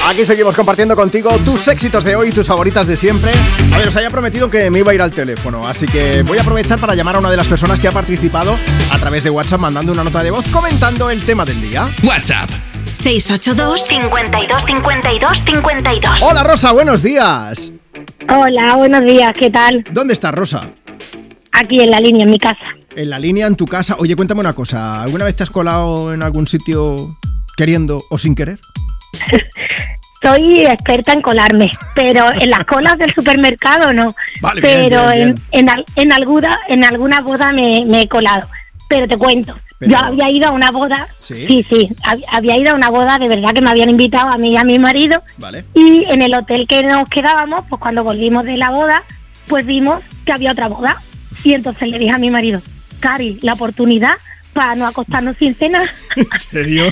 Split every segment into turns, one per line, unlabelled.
Aquí seguimos compartiendo contigo tus éxitos de hoy, tus favoritas de siempre. A ver, os había prometido que me iba a ir al teléfono, así que voy a aprovechar para llamar a una de las personas que ha participado a través de WhatsApp mandando una nota de voz comentando el tema del día.
WhatsApp
682 52 52 52.
Hola Rosa, buenos días.
Hola, buenos días, ¿qué tal?
¿Dónde estás, Rosa?
Aquí en la línea, en mi casa.
En la línea, en tu casa. Oye, cuéntame una cosa, ¿alguna vez te has colado en algún sitio queriendo o sin querer?
Soy experta en colarme, pero en las colas del supermercado no.
Vale,
pero
bien.
en alguna boda me he colado. Pero te cuento, yo había ido a una boda, sí, había ido a una boda, de verdad que me habían invitado a mí y a mi marido.
Vale.
Y en el hotel que nos quedábamos, pues cuando volvimos de la boda, pues vimos que había otra boda. Y entonces le dije a mi marido, Cari, la oportunidad para no acostarnos sin cena.
¿En serio?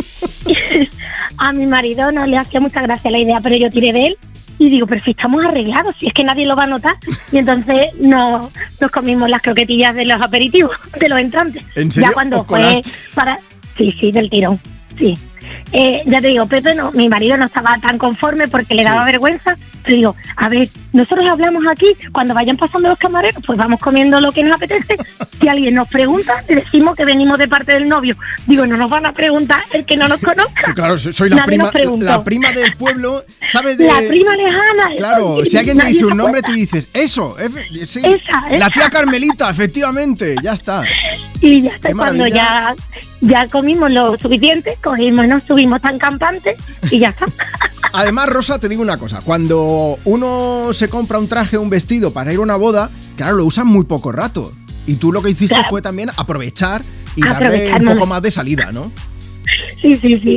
A mi marido no le hacía mucha gracia la idea, pero yo tiré de él y digo, pero si estamos arreglados, si es que nadie lo va a notar. Y entonces nos comimos las croquetillas de los aperitivos, de los entrantes.
¿En serio?
Ya cuando fue para... Sí, del tirón, sí. Ya te digo, Pepe, no, mi marido no estaba tan conforme porque le daba vergüenza. Pero digo, a ver, nosotros hablamos aquí, cuando vayan pasando los camareros, pues vamos comiendo lo que nos apetece. Si alguien nos pregunta, le decimos que venimos de parte del novio. Digo, no nos van a preguntar el que no nos conozca.
Claro, soy la prima del pueblo, ¿sabes?
La prima lejana.
Claro, si alguien te dice un nombre, tú dices, eso, sí, esa. La tía Carmelita, efectivamente, ya está.
Y ya está, cuando ya comimos lo suficiente, nos subimos tan campantes y ya está.
Además, Rosa, te digo una cosa, cuando uno se compra un traje o un vestido para ir a una boda, claro, lo usan muy poco rato. Y tú lo que hiciste fue también aprovechar y darle un poco más de salida, ¿no?
Sí.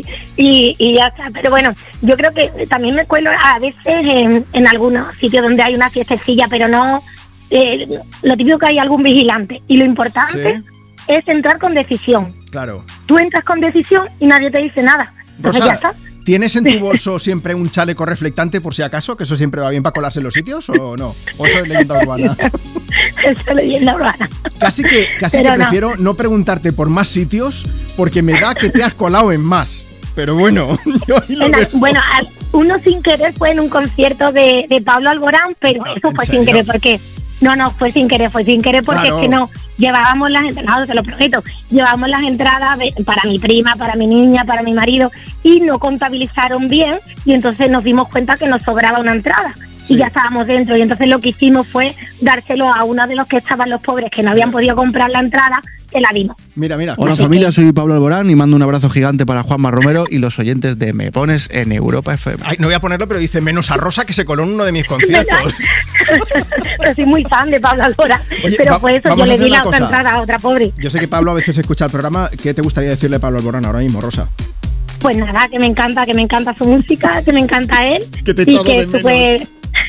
Y ya está. Pero bueno, yo creo que también me cuelo a veces en algunos sitios donde hay una fiestecilla, pero no... lo típico que hay algún vigilante. Y lo importante es entrar con decisión.
Claro.
Tú entras con decisión y nadie te dice nada. Entonces
Rosa,
ya está.
¿Tienes en tu bolso siempre un chaleco reflectante por si acaso? ¿Que eso siempre va bien para colarse en los sitios o no? ¿O eso es leyenda urbana?
Eso es leyenda urbana.
Casi que prefiero no preguntarte por más sitios porque me da que te has colado en más. Pero bueno, yo ahí lo veo.
Bueno, uno sin querer fue en un concierto de Pablo Alborán, pero eso fue sin querer porque... No, fue sin querer porque claro. Es que no, llevábamos las entradas, te lo prometo, llevábamos las entradas para mi prima, para mi niña, para mi marido y no contabilizaron bien y entonces nos dimos cuenta que nos sobraba una entrada y ya estábamos dentro y entonces lo que hicimos fue dárselo a uno de los que estaban los pobres que no habían podido comprar la entrada, que la dimos.
Mira.
Hola familia, soy Pablo Alborán y mando un abrazo gigante para Juanma Romero y los oyentes de Me Pones en Europa FM.
Ay, no voy a ponerlo, pero dice menos a Rosa que se coló en uno de mis conciertos.
Pero soy muy fan de Pablo Alborán.
Oye,
pero por eso yo le di la otra entrada a otra pobre.
Yo sé que Pablo a veces escucha el programa. ¿Qué te gustaría decirle a Pablo Alborán ahora mismo, Rosa?
Pues nada, que me encanta su música, que me encanta él.
Que te he echado de menos.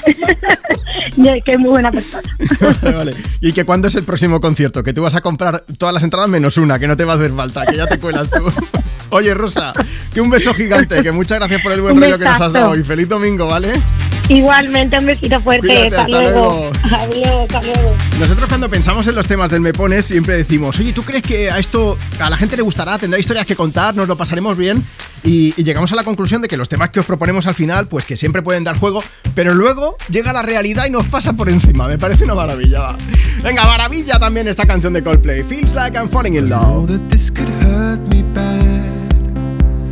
Que es muy buena persona.
Vale. ¿Y que cuándo es el próximo concierto? Que tú vas a comprar todas las entradas menos una, que no te va a hacer falta, que ya te cuelas tú. Oye, Rosa, que un beso gigante, que muchas gracias por el buen rollo que nos has dado y feliz domingo, ¿vale?
Igualmente, un besito fuerte.
Cuídate, hasta luego.
Adiós, hasta luego.
Nosotros cuando pensamos en los temas del Me Pones siempre decimos, oye, ¿tú crees que a la gente le gustará? ¿Tendrá historias que contar? ¿Nos lo pasaremos bien? Y llegamos a la conclusión de que los temas que os proponemos al final, pues que siempre pueden dar juego, pero luego llega la realidad y nos pasa por encima. Me parece una maravilla, va. Venga, maravilla también esta canción de Coldplay, Feels Like I'm Falling in Love.